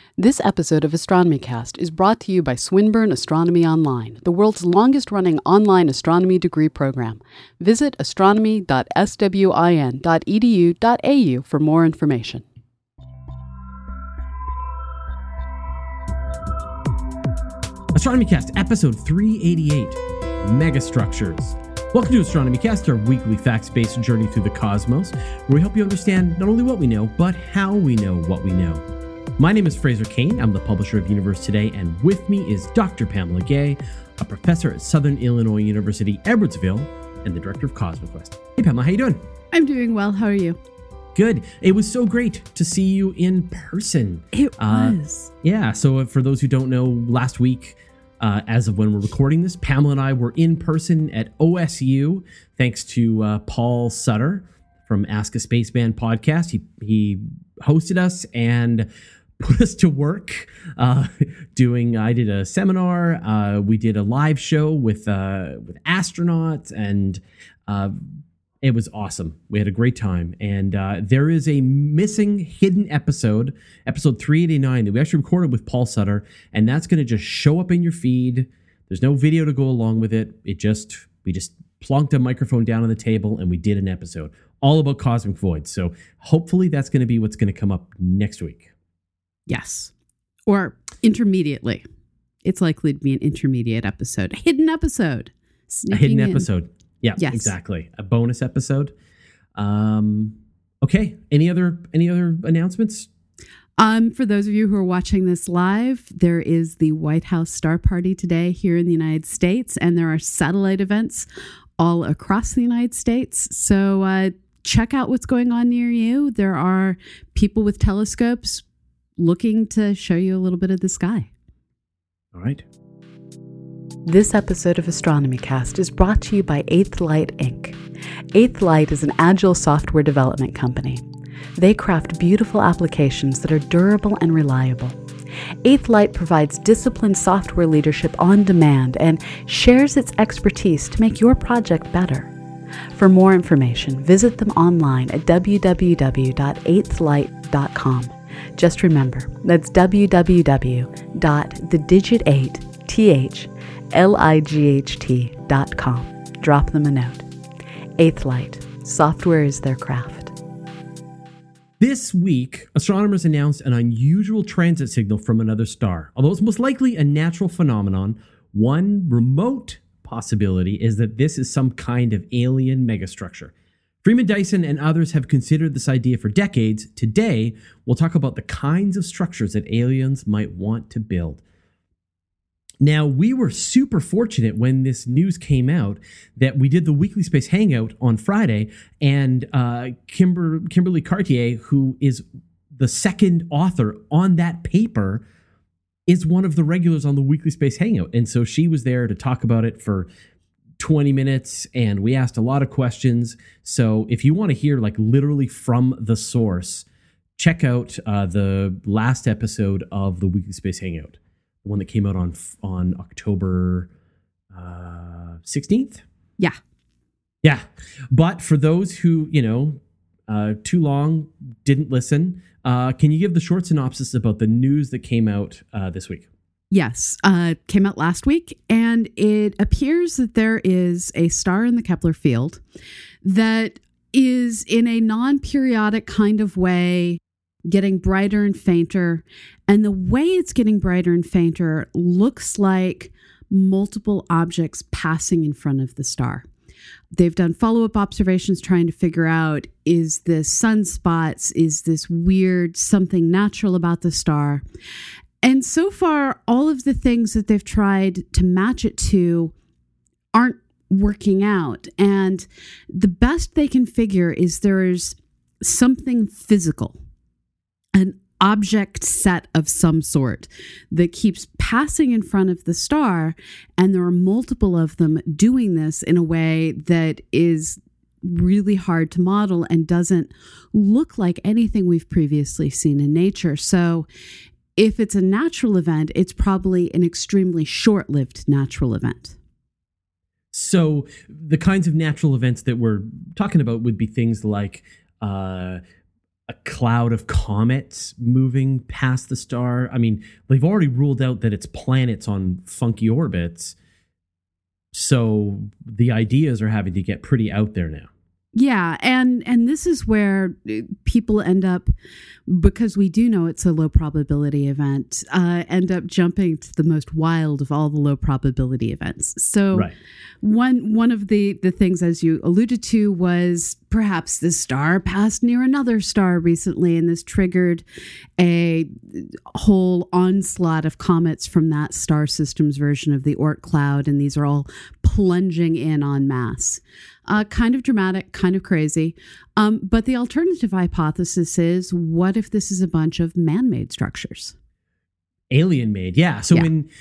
This episode of Astronomy Cast is brought to you by Swinburne Astronomy Online, the world's longest-running online astronomy degree program. Visit astronomy.swin.edu.au for more information. Astronomy Cast, episode 388, Megastructures. Welcome to Astronomy Cast, our weekly facts-based journey through the cosmos, where we help you understand not only what we know, but how we know what we know. My name is Fraser Kane. I'm the publisher of Universe Today, and with me is Dr. Pamela Gay, a professor at Southern Illinois University, Edwardsville, and the director of CosmoQuest. Hey, Pamela, how you doing? I'm doing well. How are you? Good. It was so great to see you in person. It was. Yeah, so for those who don't know, last week, as of when we're recording this, Pamela and I were in person at OSU, thanks to Paul Sutter from Ask a Spaceman podcast. He hosted us and put us to work I did a seminar, we did a live show with astronauts, and it was awesome. We had a great time, and there is a missing hidden episode 389, that we actually recorded with Paul Sutter, and that's going to just show up in your feed. There's no video to go along with it. We just plonked a microphone down on the table, and we did an episode all about cosmic voids. So hopefully that's going to be what's going to come up next week. Yes. Or intermediately. It's likely to be an intermediate episode. A hidden episode. A hidden episode. Yeah, yes. Exactly. A bonus episode. Okay. Any other announcements? For those of you who are watching this live, there is the White House Star Party today here in the United States, and there are satellite events all across the United States. So check out what's going on near you. There are people with telescopes looking to show you a little bit of the sky. All right. This episode of Astronomy Cast is brought to you by Eighth Light Inc. Eighth Light is an agile software development company. They craft beautiful applications that are durable and reliable. Eighth Light provides disciplined software leadership on demand and shares its expertise to make your project better. For more information, visit them online at www.eighthlight.com. Just remember, that's www.thedigit8thlight.com. Drop them a note. Eighth Light. Software is their craft. This week, astronomers announced an unusual transit signal from another star. Although it's most likely a natural phenomenon, one remote possibility is that this is some kind of alien megastructure. Freeman Dyson and others have considered this idea for decades. Today, we'll talk about the kinds of structures that aliens might want to build. Now, we were super fortunate when this news came out that we did the Weekly Space Hangout on Friday, and Kimberly Cartier, who is the second author on that paper, is one of the regulars on the Weekly Space Hangout. And so she was there to talk about it for 20 minutes, and we asked a lot of questions. So if you want to hear like literally from the source, check out the last episode of the Weekly Space Hangout, the one that came out on October 16th. Yeah. But for those who, too long didn't listen, can you give the short synopsis about the news that came out this week? Yes, came out last week, and it appears that there is a star in the Kepler field that is in a non-periodic kind of way getting brighter and fainter, and the way it's getting brighter and fainter looks like multiple objects passing in front of the star. They've done follow-up observations trying to figure out, is this sunspots? Is this weird something natural about the star? And so far, all of the things that they've tried to match it to aren't working out. And the best they can figure is there's something physical, an object set of some sort that keeps passing in front of the star. And there are multiple of them doing this in a way that is really hard to model and doesn't look like anything we've previously seen in nature. So if it's a natural event, it's probably an extremely short-lived natural event. So the kinds of natural events that we're talking about would be things like a cloud of comets moving past the star. I mean, they've already ruled out that it's planets on funky orbits. So the ideas are having to get pretty out there now. Yeah, and this is where people end up, because we do know it's a low probability event, end up jumping to the most wild of all the low probability events. So Right. one of the things, as you alluded to, was perhaps the star passed near another star recently, and this triggered a whole onslaught of comets from that star system's version of the Oort cloud, and these are all plunging in en masse. Kind of dramatic, kind of crazy. But the alternative hypothesis is, what if this is a bunch of man-made structures? Alien made. Yeah. So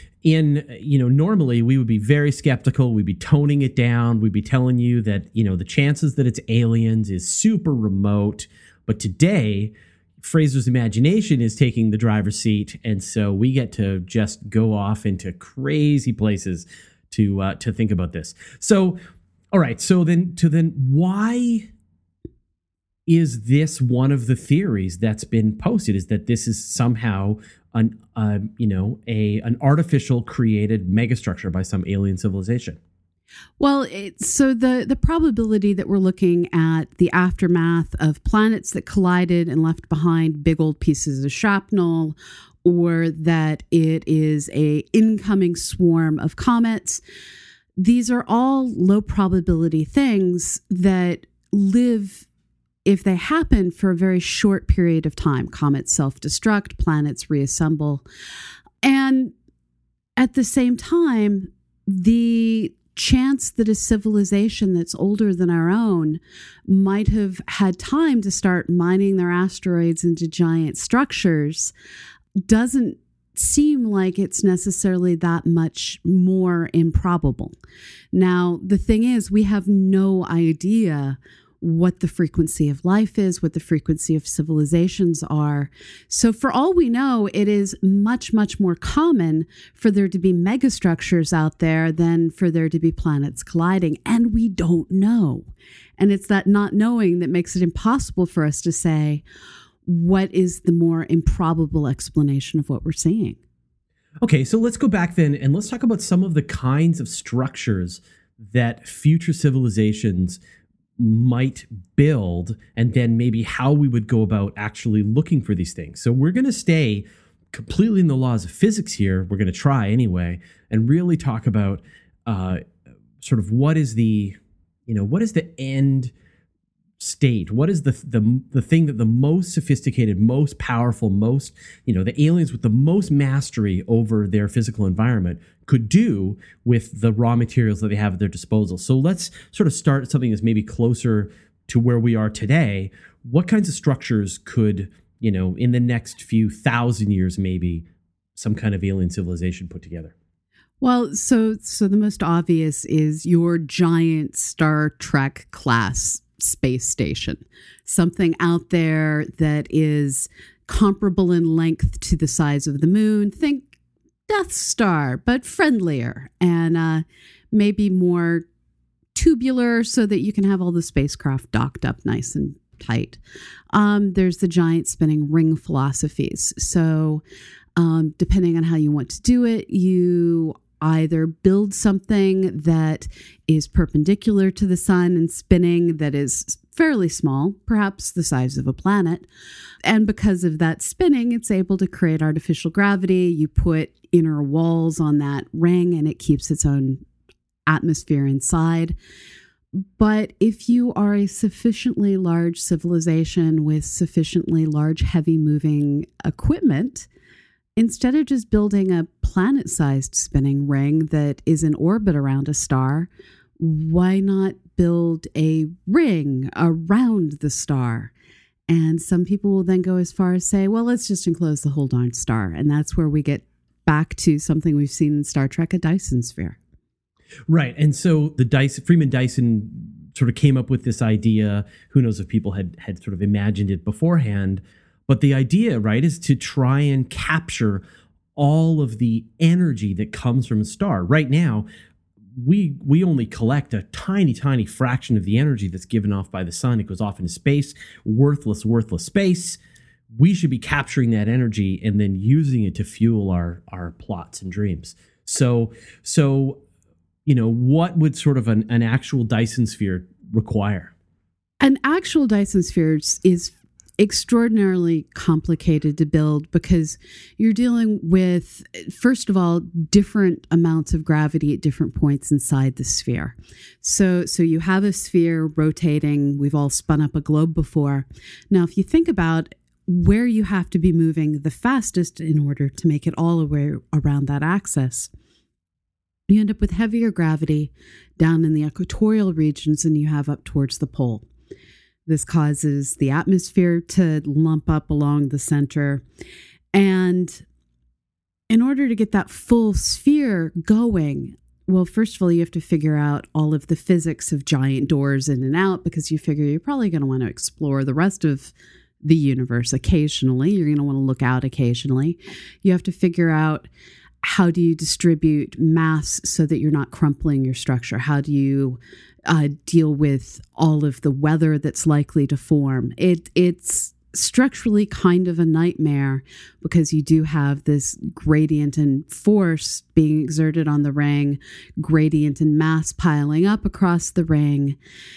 normally we would be very skeptical. We'd be toning it down. We'd be telling you that, the chances that it's aliens is super remote. But today, Fraser's imagination is taking the driver's seat. And so we get to just go off into crazy places to think about this. So, all right. So then why is this one of the theories that's been posted, is that this is somehow an artificial created megastructure by some alien civilization? Well, so the probability that we're looking at the aftermath of planets that collided and left behind big old pieces of shrapnel, or that it is a incoming swarm of comets, these are all low probability things that live, if they happen, for a very short period of time. Comets self-destruct, planets reassemble. And at the same time, the chance that a civilization that's older than our own might have had time to start mining their asteroids into giant structures doesn't seem like it's necessarily that much more improbable. Now, the thing is, we have no idea what the frequency of life is, what the frequency of civilizations are. So for all we know, it is much, much more common for there to be megastructures out there than for there to be planets colliding. And we don't know. And it's that not knowing that makes it impossible for us to say, what is the more improbable explanation of what we're seeing? Okay, so let's go back then and let's talk about some of the kinds of structures that future civilizations might build, and then maybe how we would go about actually looking for these things. So we're going to stay completely in the laws of physics here. We're going to try anyway, and really talk about sort of what is the end state? What is the thing that the most sophisticated, most powerful, most, the aliens with the most mastery over their physical environment could do with the raw materials that they have at their disposal? So let's sort of start something that's maybe closer to where we are today. What kinds of structures could, in the next few thousand years, maybe some kind of alien civilization put together? Well, so the most obvious is your giant Star Trek class space station, something out there that is comparable in length to the size of the moon. Think Death Star, but friendlier, and maybe more tubular, so that you can have all the spacecraft docked up nice and tight. There's the giant spinning ring philosophies. So depending on how you want to do it, you either build something that is perpendicular to the sun and spinning, that is fairly small, perhaps the size of a planet. And because of that spinning, it's able to create artificial gravity. You put inner walls on that ring and it keeps its own atmosphere inside. But if you are a sufficiently large civilization with sufficiently large, heavy moving equipment, instead of just building a planet-sized spinning ring that is in orbit around a star, why not build a ring around the star? And some people will then go as far as say, well, let's just enclose the whole darn star. And that's where we get back to something we've seen in Star Trek, a Dyson sphere. Right. And so Freeman Dyson sort of came up with this idea. Who knows if people had sort of imagined it beforehand. But the idea, right, is to try and capture all of the energy that comes from a star. Right now, we only collect a tiny fraction of the energy that's given off by the sun. It goes off into space, worthless space. We should be capturing that energy and then using it to fuel our plots and dreams. So what would sort of an actual Dyson sphere require? An actual Dyson sphere is extraordinarily complicated to build because you're dealing with, first of all, different amounts of gravity at different points inside the sphere. So you have a sphere rotating. We've all spun up a globe before. Now, if you think about where you have to be moving the fastest in order to make it all the way around that axis, you end up with heavier gravity down in the equatorial regions than you have up towards the pole. This causes the atmosphere to lump up along the center. And in order to get that full sphere going, well, first of all, you have to figure out all of the physics of giant doors in and out, because you figure you're probably going to want to explore the rest of the universe occasionally. You're going to want to look out occasionally. You have to figure out, how do you distribute mass so that you're not crumpling your structure? How do you deal with all of the weather that's likely to form? It's structurally kind of a nightmare because you do have this gradient in force being exerted on the ring, gradient in mass piling up across the ring.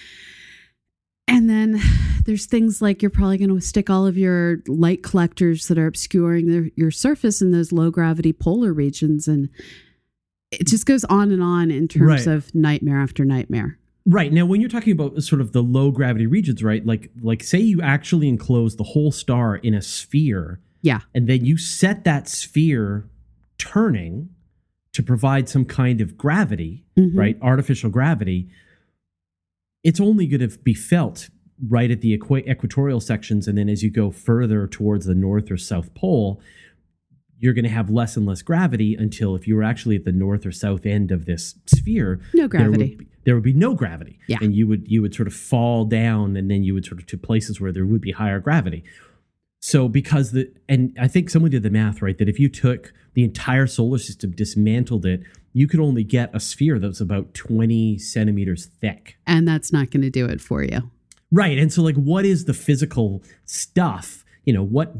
And then there's things like you're probably going to stick all of your light collectors that are obscuring your surface in those low gravity polar regions. And it just goes on and on in terms of nightmare after nightmare. Right. Now, when you're talking about sort of the low gravity regions, right? Like say you actually enclose the whole star in a sphere. Yeah. And then you set that sphere turning to provide some kind of gravity, right? Artificial gravity. It's only going to be felt right at the equatorial sections. And then as you go further towards the north or south pole, you're going to have less and less gravity until if you were actually at the north or south end of this sphere, no gravity. There would be no gravity. Yeah. And you would sort of fall down, and then you would sort of to places where there would be higher gravity. So and I think someone did the math, right, that if you took the entire solar system, dismantled it, you could only get a sphere that's about 20 centimeters thick. And that's not going to do it for you. Right. And so like, what is the physical stuff? What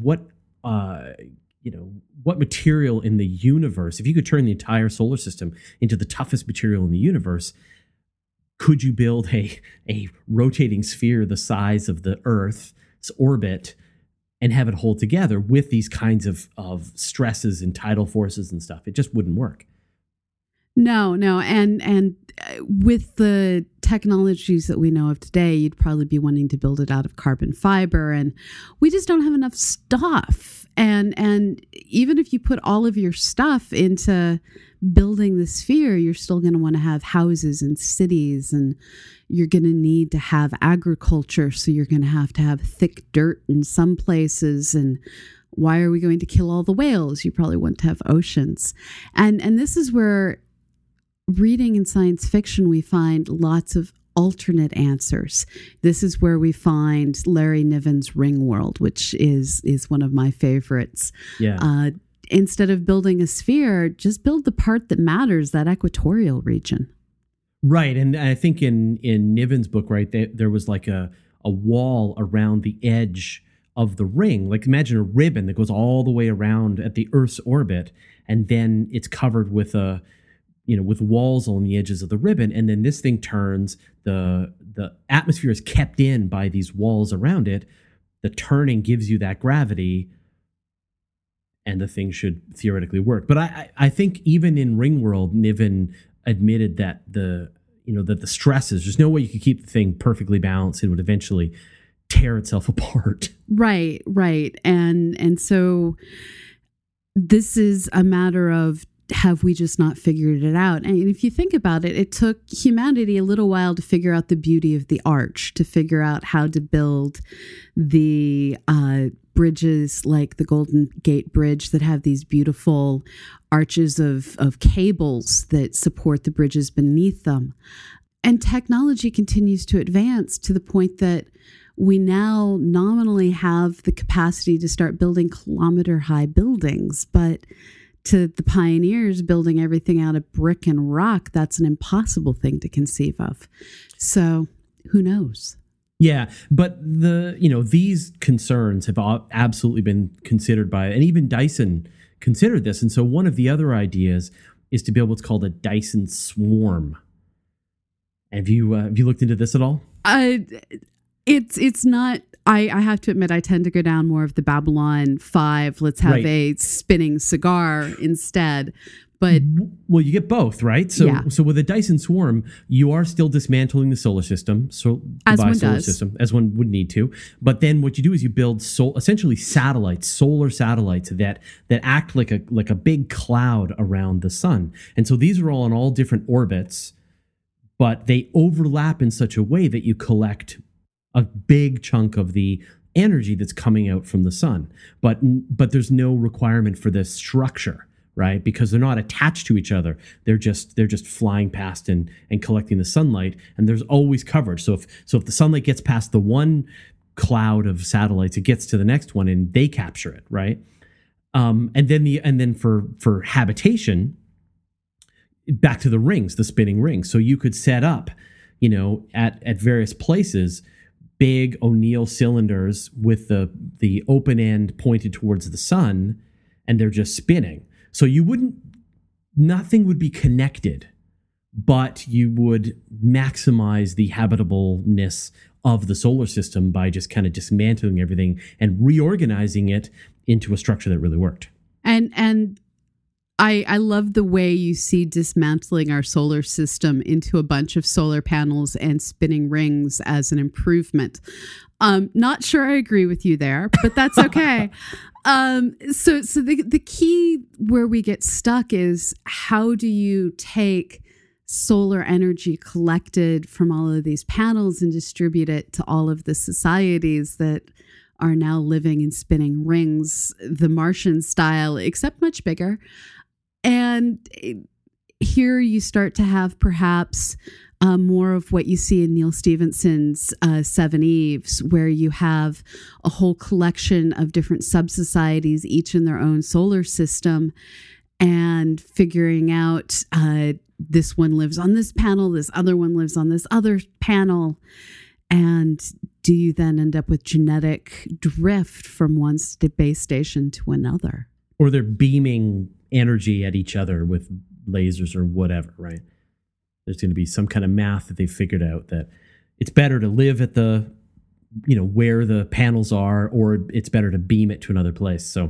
material in the universe, if you could turn the entire solar system into the toughest material in the universe, could you build a rotating sphere the size of the Earth's orbit and have it hold together with these kinds of stresses and tidal forces and stuff? It just wouldn't work. No. And with the technologies that we know of today, you'd probably be wanting to build it out of carbon fiber. And we just don't have enough stuff. And even if you put all of your stuff into building the sphere, you're still going to want to have houses and cities, and you're going to need to have agriculture. So you're going to have thick dirt in some places. And why are we going to kill all the whales? You probably want to have oceans. And this is where reading in science fiction, we find lots of alternate answers. This is where we find Larry Niven's Ringworld, which is one of my favorites. Yeah. Instead of building a sphere, just build the part that matters, that equatorial region. Right. And I think in Niven's book, right, there was like a wall around the edge of the ring. Like imagine a ribbon that goes all the way around at the Earth's orbit, and then it's covered with with walls on the edges of the ribbon, and then this thing turns, the atmosphere is kept in by these walls around it. The turning gives you that gravity, and the thing should theoretically work. But I think even in Ringworld, Niven admitted that the stresses, there's no way you could keep the thing perfectly balanced. It would eventually tear itself apart. Right. And so this is a matter of, have we just not figured it out? And if you think about it, it took humanity a little while to figure out the beauty of the arch, to figure out how to build the bridges like the Golden Gate Bridge that have these beautiful arches of cables that support the bridges beneath them. And technology continues to advance to the point that we now nominally have the capacity to start building kilometer-high buildings, but to the pioneers building everything out of brick and rock, that's an impossible thing to conceive of. So who knows? Yeah, but these concerns have absolutely been considered by, and even Dyson considered this. And so one of the other ideas is to build what's called a Dyson swarm. Have you looked into this at all? It's not. I have to admit, I tend to go down more of the Babylon 5. Let's have a spinning cigar instead. But well, you get both, right? So with a Dyson swarm, you are still dismantling the solar system. So as one does, as one would need to. But then what you do is you build essentially satellites, solar satellites that act like a big cloud around the sun. And so these are all on all different orbits, but they overlap in such a way that you collect a big chunk of the energy that's coming out from the sun. But there's no requirement for this structure, right? Because they're not attached to each other. They're just flying past and collecting the sunlight, and there's always coverage. So if the sunlight gets past the one cloud of satellites, it gets to the next one and they capture it, right? And then for habitation, back to the rings, the spinning rings. So you could set up, at various places, big O'Neill cylinders with the open end pointed towards the sun, and they're just spinning. So nothing would be connected, but you would maximize the habitableness of the solar system by just kind of dismantling everything and reorganizing it into a structure that really worked. And I love the way you see dismantling our solar system into a bunch of solar panels and spinning rings as an improvement. Not sure I agree with you there, but that's okay. So the key where we get stuck is, how do you take solar energy collected from all of these panels and distribute it to all of the societies that are now living in spinning rings, the Martian style, except much bigger. And here you start to have perhaps more of what you see in Neal Stephenson's Seven Eves, where you have a whole collection of different sub-societies, each in their own solar system, and figuring out this one lives on this panel, this other one lives on this other panel. And do you then end up with genetic drift from one base station to another? Or they're beaming energy at each other with lasers or whatever, right? There's going to be some kind of math that they figured out that it's better to live at the, where the panels are, or it's better to beam it to another place. So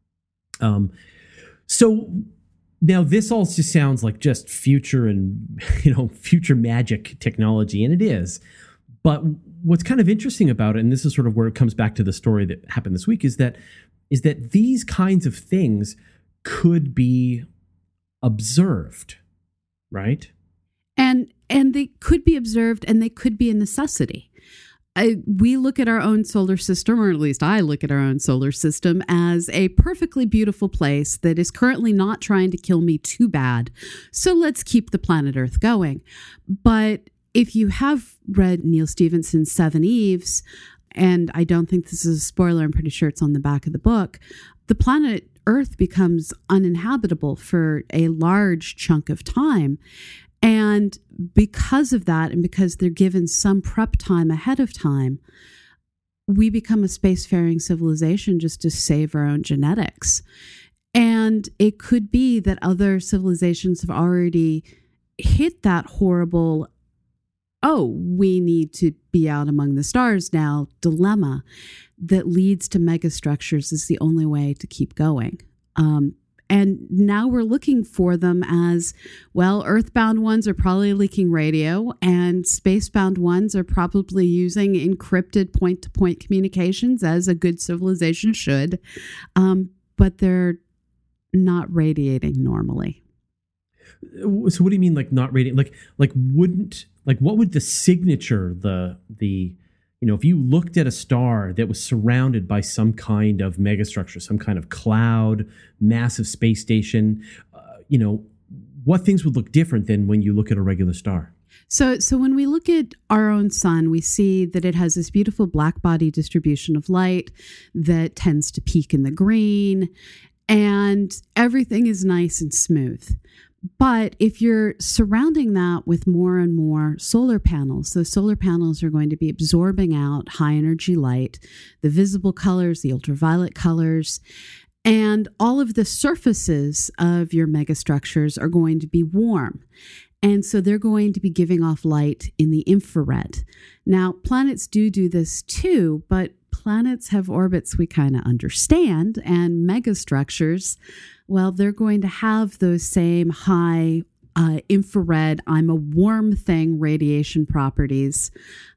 now this all just sounds like just future and, future magic technology, and it is. But what's kind of interesting about it, and this is sort of where it comes back to the story that happened this week, is that these kinds of things could be observed, right? And they could be observed, and they could be a necessity. We look at our own solar system, or at least I look at our own solar system, as a perfectly beautiful place that is currently not trying to kill me too bad. So let's keep the planet Earth going. But if you have read Neal Stephenson's Seven Eves, and I don't think this is a spoiler, I'm pretty sure it's on the back of the book, the planet Earth becomes uninhabitable for a large chunk of time. And because of that, and because they're given some prep time ahead of time, we become a spacefaring civilization just to save our own genetics. And it could be that other civilizations have already hit that horrible, we need to be out among the stars now dilemma that leads to megastructures is the only way to keep going. And now we're looking for them as, well, Earthbound ones are probably leaking radio, and spacebound ones are probably using encrypted point-to-point communications, as a good civilization should. But they're not radiating normally. So what do you mean, like not radiating? What would the signature, if you looked at a star that was surrounded by some kind of megastructure, some kind of cloud, massive space station, what things would look different than when you look at a regular star? So when we look at our own sun, we see that it has this beautiful black body distribution of light that tends to peak in the green. and everything is nice and smooth. But if you're surrounding that with more and more solar panels, those solar panels are going to be absorbing out high energy light, the visible colors, the ultraviolet colors, and all of the surfaces of your megastructures are going to be warm. And so they're going to be giving off light in the infrared. Now, planets do this too, but planets have orbits we kind of understand, and megastructures, well, they're going to have those same high infrared, I'm a warm thing radiation properties,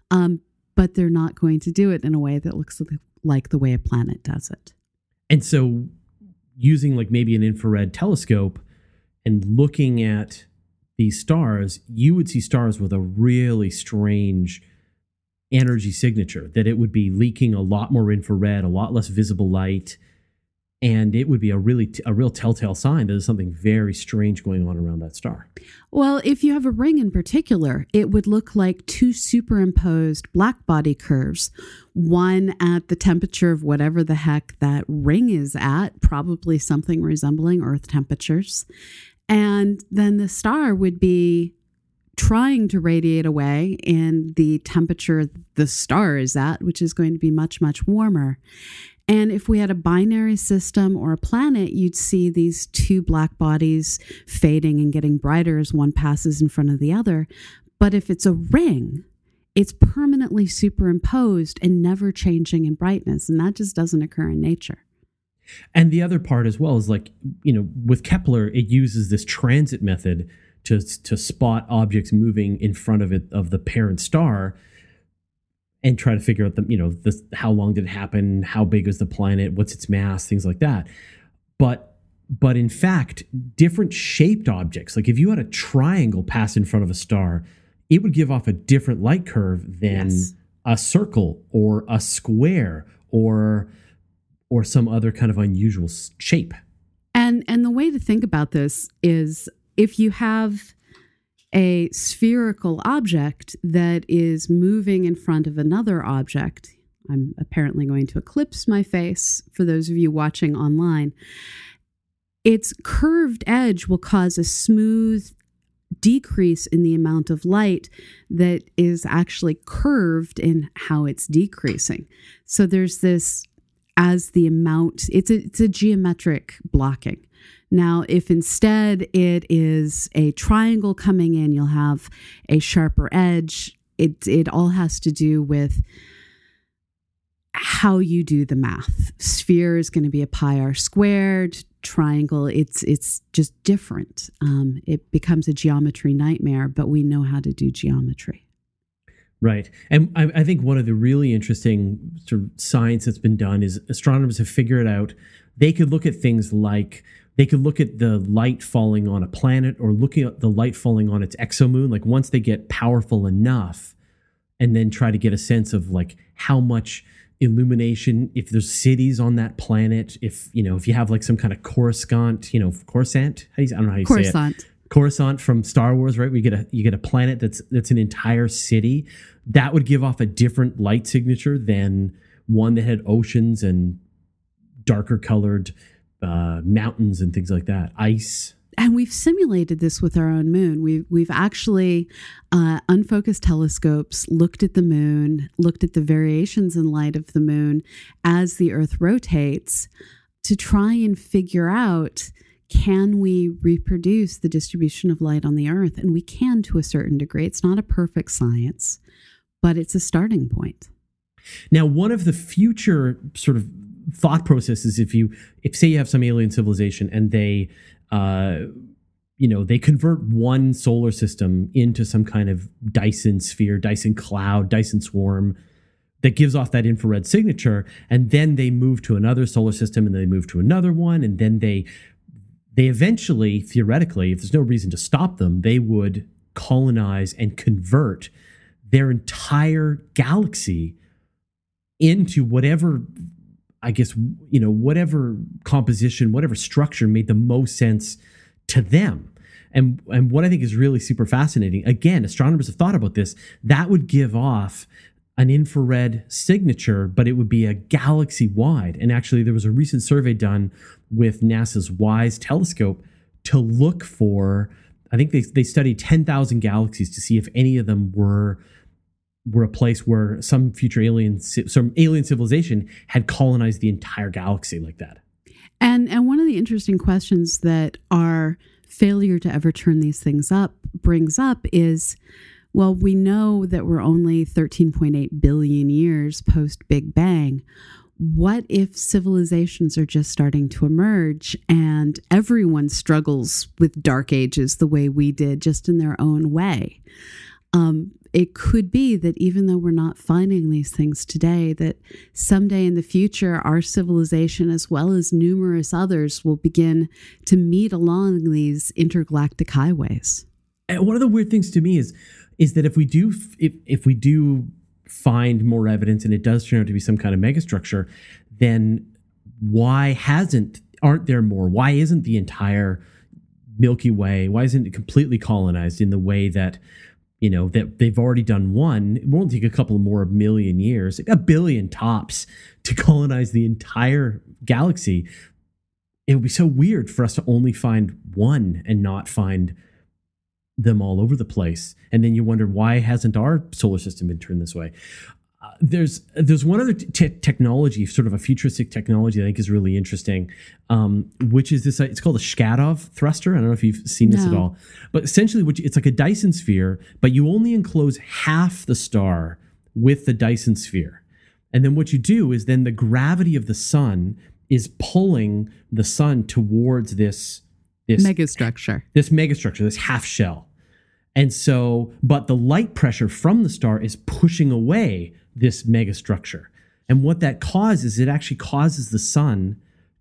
but they're not going to do it in a way that looks like the way a planet does it. And so using like maybe an infrared telescope and looking at these stars, you would see stars with a really strange energy signature, that it would be leaking a lot more infrared, a lot less visible light, and it would be a real telltale sign that there's something very strange going on around that star. Well, if you have a ring in particular, it would look like two superimposed black body curves, one at the temperature of whatever the heck that ring is at, probably something resembling Earth temperatures. And then the star would be trying to radiate away in the temperature the star is at, which is going to be much, much warmer. And if we had a binary system or a planet, you'd see these two black bodies fading and getting brighter as one passes in front of the other. But if it's a ring, it's permanently superimposed and never changing in brightness. And that just doesn't occur in nature. And the other part as well is like, with Kepler, it uses this transit method to spot objects moving in front of the parent star and try to figure out how long did it happen, how big is the planet, what's its mass, things like that. But in fact, different shaped objects, like if you had a triangle pass in front of a star, it would give off a different light curve than a circle or a square or some other kind of unusual shape. And the way to think about this is if you have a spherical object that is moving in front of another object, I'm apparently going to eclipse my face for those of you watching online, its curved edge will cause a smooth decrease in the amount of light that is actually curved in how it's decreasing. So there's this, as the amount, it's a geometric blocking. Now, if instead it is a triangle coming in, you'll have a sharper edge. It all has to do with how you do the math. Sphere is going to be a pi r squared. Triangle, it's just different. It becomes a geometry nightmare, but we know how to do geometry. Right. And I think one of the really interesting sort of science that's been done is astronomers have figured out they could look at things like they could look at the light falling on a planet or looking at the light falling on its exomoon. Like once they get powerful enough and then try to get a sense of like how much illumination, if there's cities on that planet, if you have like some kind of Coruscant, Coruscant, I don't know how you Coruscant. say it. Coruscant from Star Wars, right? You get a planet that's an entire city. That would give off a different light signature than one that had oceans and darker colored mountains and things like that, ice. And we've simulated this with our own moon. We've actually unfocused telescopes looked at the moon, looked at the variations in light of the moon as the Earth rotates to try and figure out, can we reproduce the distribution of light on the Earth? And we can to a certain degree. It's not a perfect science, but it's a starting point. Now, one of the future sort of thought processes, if say you have some alien civilization and they convert one solar system into some kind of Dyson sphere, Dyson cloud, Dyson swarm that gives off that infrared signature, and then they move to another solar system and they move to another one, and then they eventually, theoretically, if there's no reason to stop them, they would colonize and convert their entire galaxy into whatever, I guess, whatever composition, whatever structure made the most sense to them. And what I think is really super fascinating, again, astronomers have thought about this, that would give off an infrared signature, but it would be a galaxy wide. And actually, there was a recent survey done with NASA's WISE telescope to look for, I think they studied 10,000 galaxies to see if any of them were a place where some alien civilization had colonized the entire galaxy like that. And one of the interesting questions that our failure to ever turn these things up brings up is, well, we know that we're only 13.8 billion years post Big Bang. What if civilizations are just starting to emerge and everyone struggles with dark ages the way we did, just in their own way? It could be that even though we're not finding these things today, that someday in the future, our civilization, as well as numerous others, will begin to meet along these intergalactic highways. And one of the weird things to me is that if we do find more evidence and it does turn out to be some kind of megastructure, then aren't there more? Why isn't the entire Milky Way, why isn't it completely colonized in the way that, that they've already done one? It won't take a couple more million years, a billion tops, to colonize the entire galaxy. It would be so weird for us to only find one and not find them all over the place. And then you wonder, why hasn't our solar system been turned this way? There's one other technology, sort of a futuristic technology that I think is really interesting, which is this. It's called a Shkadov thruster. I don't know if you've seen this at all, but essentially, it's like a Dyson sphere, but you only enclose half the star with the Dyson sphere, and then what you do is then the gravity of the sun is pulling the sun towards this megastructure, this half shell. And so, but the light pressure from the star is pushing away this megastructure. And what that causes, it actually causes the sun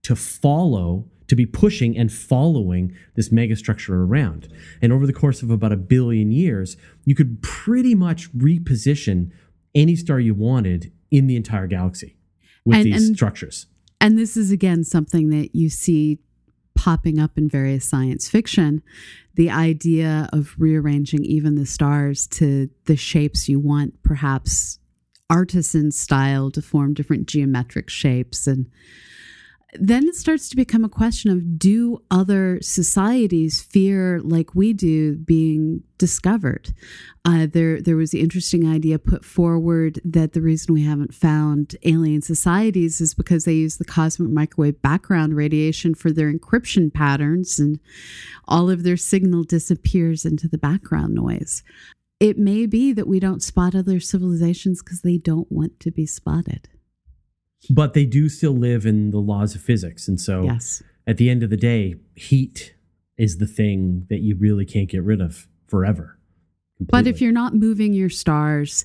to be pushing and following this megastructure around. And over the course of about 1 billion years, you could pretty much reposition any star you wanted in the entire galaxy with these structures. And this is, again, something that you see popping up in various science fiction, the idea of rearranging even the stars to the shapes you want, perhaps artisan style, to form different geometric shapes. And then it starts to become a question of, do other societies fear, like we do, being discovered? There was the interesting idea put forward that the reason we haven't found alien societies is because they use the cosmic microwave background radiation for their encryption patterns, and all of their signal disappears into the background noise. It may be that we don't spot other civilizations because they don't want to be spotted. But they do still live in the laws of physics. And so at the end of the day, heat is the thing that you really can't get rid of forever. Completely. But if you're not moving your stars,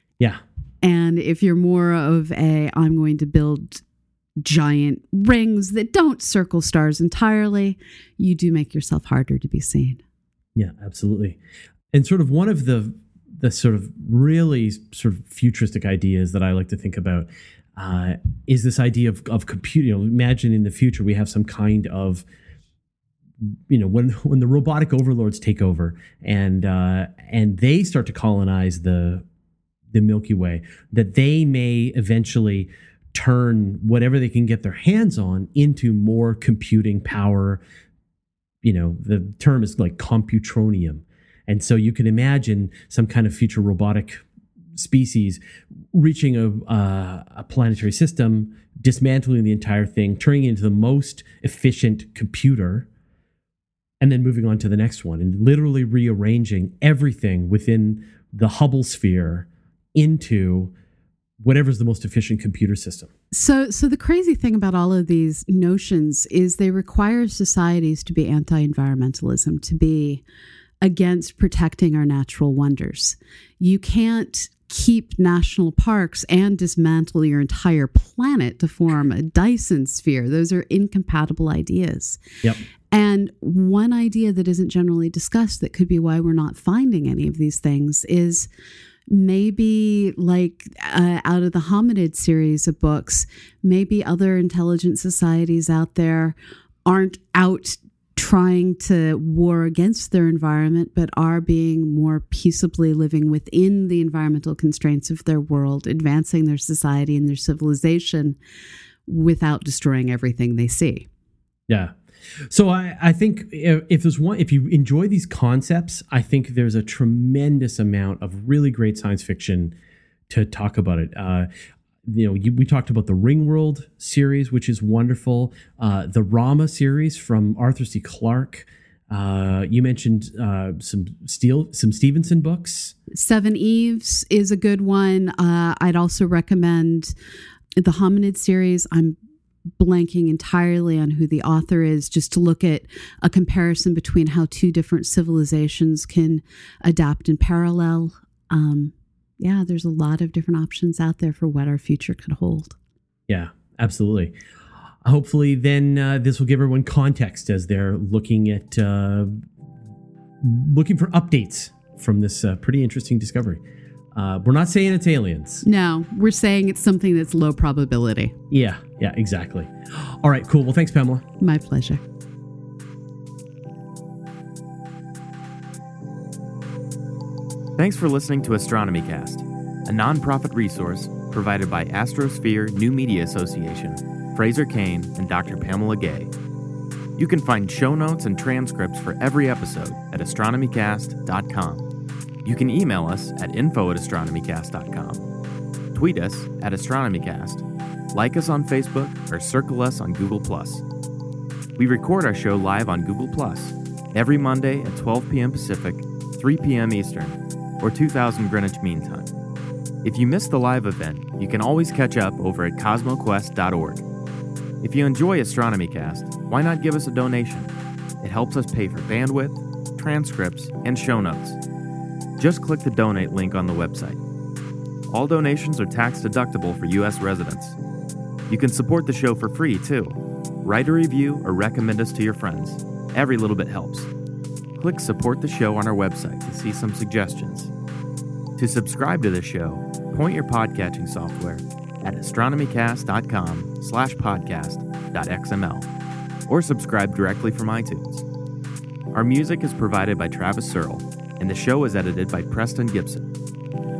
and if you're more of I'm going to build giant rings that don't circle stars entirely, you do make yourself harder to be seen. Yeah, absolutely. And sort of one of the sort of really sort of futuristic ideas that I like to think about is this idea of computing. Imagine in the future we have some kind of, when the robotic overlords take over and they start to colonize the Milky Way, that they may eventually turn whatever they can get their hands on into more computing power. The term is like computronium. And so you can imagine some kind of future robotic species reaching a planetary system, dismantling the entire thing, turning it into the most efficient computer, and then moving on to the next one, and literally rearranging everything within the Hubble sphere into whatever's the most efficient computer system. So the crazy thing about all of these notions is they require societies to be anti-environmentalism, to be against protecting our natural wonders. You can't keep national parks and dismantle your entire planet to form a Dyson sphere. Those are incompatible ideas. Yep. And one idea that isn't generally discussed that could be why we're not finding any of these things is maybe like out of the Hominid series of books, maybe other intelligent societies out there aren't out trying to war against their environment, but are being more peaceably living within the environmental constraints of their world, advancing their society and their civilization without destroying everything they see. Yeah. So I think if you enjoy these concepts, I think there's a tremendous amount of really great science fiction to talk about it. We talked about the Ringworld series, which is wonderful. The Rama series from Arthur C. Clarke. You mentioned some Stevenson books. Seven Eves is a good one. I'd also recommend the Hominid series. I'm blanking entirely on who the author is, just to look at a comparison between how two different civilizations can adapt in parallel. There's a lot of different options out there for what our future could hold. Yeah, absolutely. Hopefully then this will give everyone context as they're looking for updates from this pretty interesting discovery. We're not saying it's aliens. No, we're saying it's something that's low probability. Yeah, exactly. All right, cool. Well, thanks, Pamela. My pleasure. Thanks for listening to AstronomyCast, a nonprofit resource provided by Astrosphere New Media Association, Fraser Cain, and Dr. Pamela Gay. You can find show notes and transcripts for every episode at astronomycast.com. You can email us at info@astronomycast.com. Tweet us at AstronomyCast. Like us on Facebook or circle us on Google+. We record our show live on Google+, every Monday at 12 p.m. Pacific, 3 p.m. Eastern, or 2000 Greenwich Mean Time. If you missed the live event, you can always catch up over at cosmoquest.org. If you enjoy AstronomyCast, why not give us a donation? It helps us pay for bandwidth, transcripts, and show notes. Just click the donate link on the website. All donations are tax-deductible for U.S. residents. You can support the show for free, too. Write a review or recommend us to your friends. Every little bit helps. Click Support the Show on our website to see some suggestions. To subscribe to the show, point your podcatching software at astronomycast.com/podcast.xml or subscribe directly from iTunes. Our music is provided by Travis Searle, and the show is edited by Preston Gibson.